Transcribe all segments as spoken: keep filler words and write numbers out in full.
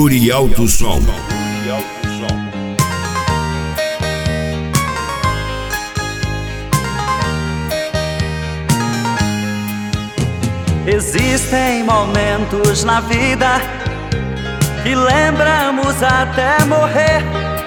Yuri Alto Som. Existem momentos na vida que lembramos até morrer,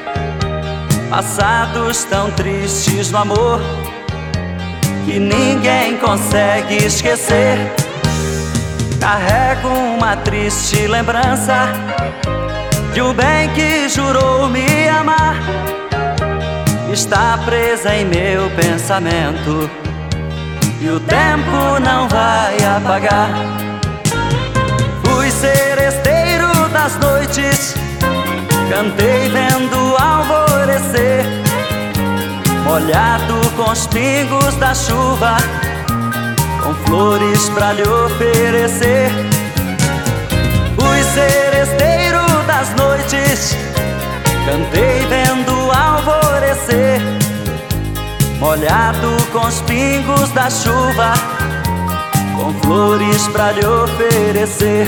passados tão tristes no amor que ninguém consegue esquecer. Carrego uma triste lembrança de um bem que jurou me amar. Está presa em meu pensamento e o tempo não vai apagar. Fui seresteiro das noites, cantei vendo alvorecer, molhado com os pingos da chuva, com flores pra lhe oferecer. Fui seresteiro das noites, cantei vendo alvorecer, molhado com os pingos da chuva, com flores pra lhe oferecer.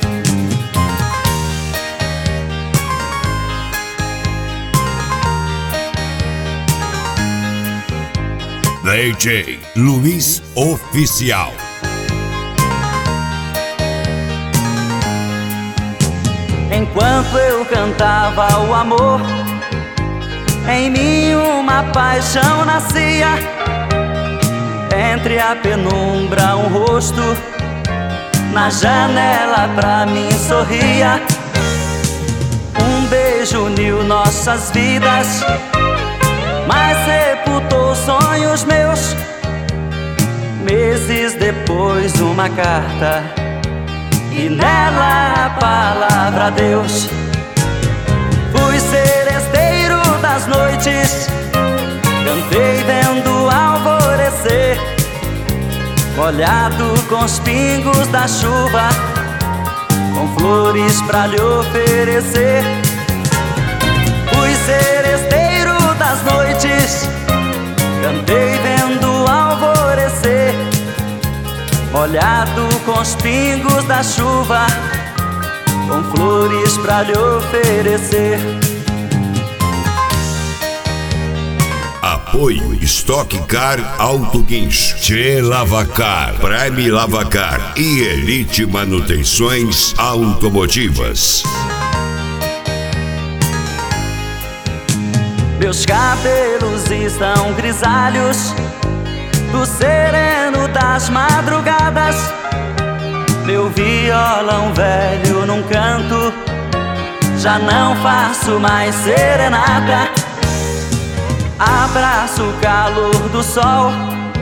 D J Luiz Oficial. Enquanto eu cantava o amor, em mim uma paixão nascia. Entre a penumbra um rosto na janela pra mim sorria. Um beijo uniu nossas vidas, mas sepultou sonhos meus. Meses depois uma carta e nela a palavra Deus. Fui seresteiro das noites, cantei vendo alvorecer, molhado com os pingos da chuva, com flores pra lhe oferecer. Fui seresteiro das noites, cantei vendo alvorecer, molhado com os pingos da chuva, com flores pra lhe oferecer. Apoio Stock Car Auto Guincho, Tchê Lavacar, Prime Lavacar e Elite Manutenções Automotivas. Meus cabelos estão grisalhos do sereno das madrugadas. Meu violão velho num canto, já não faço mais serenata. Abraço o calor do sol,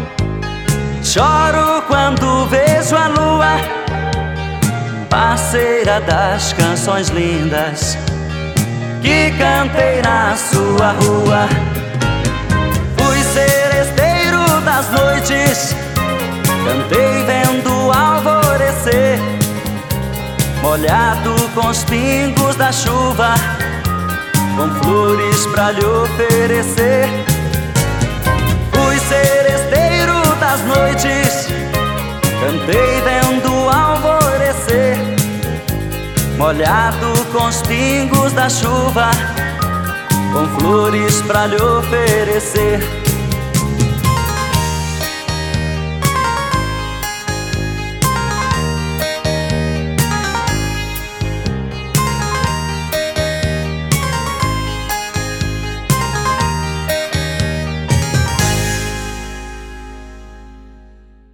choro quando vejo a lua, parceira das canções lindas que cantei na sua rua. Fui seresteiro das noites, cantei vendo alvorecer, molhado com os pingos da chuva, com flores pra lhe oferecer. Fui seresteiro das noites, cantei vendo alvorecer, molhado com os pingos da chuva, com flores pra lhe oferecer.